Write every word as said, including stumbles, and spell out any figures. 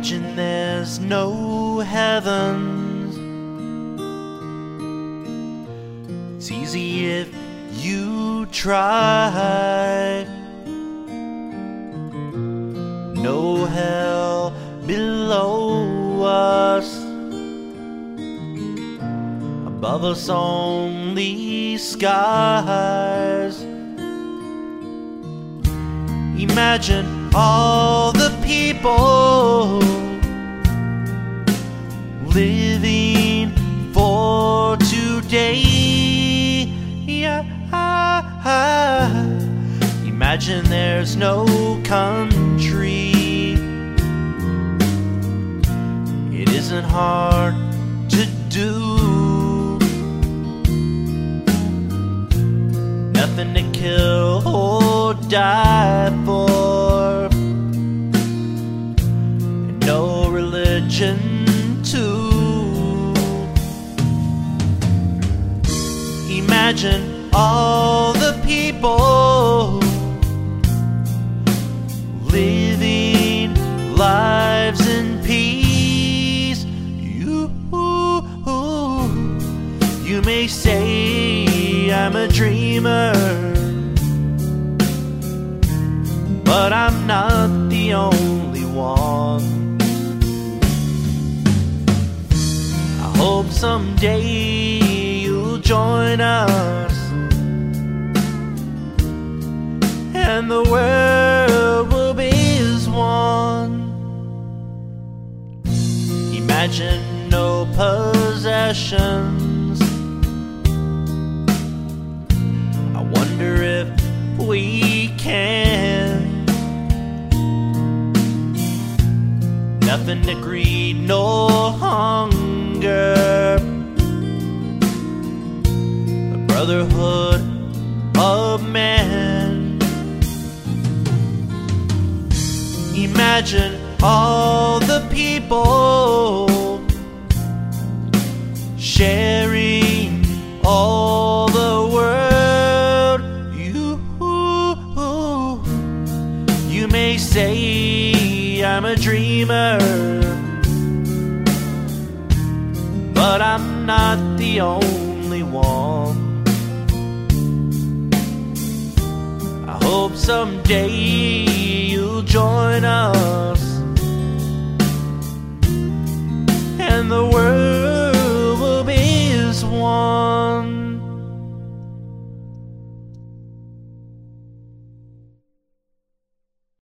Imagine there's no heavens. It's easy if you try. No hell below us, above us only skies. Imagine all the people living for today. Yeah. Imagine there's no country. It isn't hard to do. Nothing to kill or die for, and no religion too. Imagine all the people living lives in peace. You, you may say I'm a dreamer, but I'm not the only one. I hope someday you'll join us, and the world will be as one. Imagine no possessions. I wonder if we can. Nothing to greed nor hunger. The brotherhood of man. Imagine all the people sharing all the world. You, you may say I'm a dreamer, but I'm not the only one. I hope someday you'll join us, and the